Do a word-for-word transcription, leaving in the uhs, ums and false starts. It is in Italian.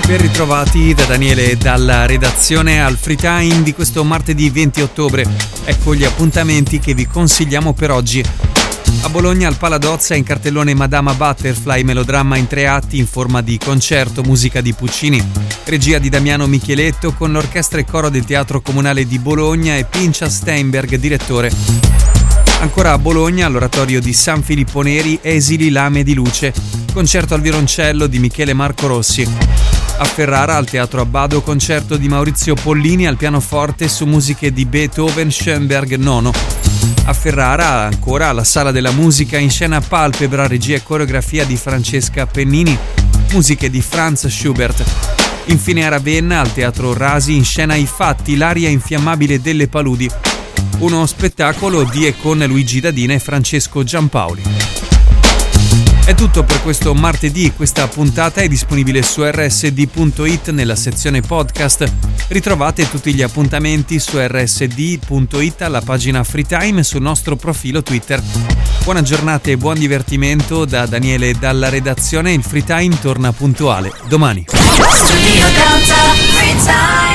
Ben ritrovati da Daniele e dalla redazione al Free Time di questo martedì venti ottobre. Ecco gli appuntamenti che vi consigliamo per oggi. A Bologna al Paladozza in cartellone Madama Butterfly, melodramma in tre atti in forma di concerto, musica di Puccini, regia di Damiano Micheletto con l'orchestra e coro del Teatro Comunale di Bologna e Pincia Steinberg, direttore. Ancora a Bologna all'oratorio di San Filippo Neri, Esili Lame di Luce, concerto al violoncello di Michele Marco Rossi. A Ferrara al Teatro Abbado, concerto di Maurizio Pollini al pianoforte su musiche di Beethoven, Schoenberg nono. A Ferrara ancora alla Sala della Musica in scena Palpebra, regia e coreografia di Francesca Pennini, musiche di Franz Schubert. Infine a Ravenna al Teatro Rasi in scena I Fatti, l'aria infiammabile delle paludi, uno spettacolo di e con Luigi Dadina e Francesco Giampaoli. È tutto per questo martedì, questa puntata è disponibile su erre esse di punto it nella sezione podcast. Ritrovate tutti gli appuntamenti su erre esse di punto it alla pagina Free Time e sul nostro profilo Twitter. Buona giornata e buon divertimento da Daniele e dalla redazione. Il Free Time torna puntuale domani.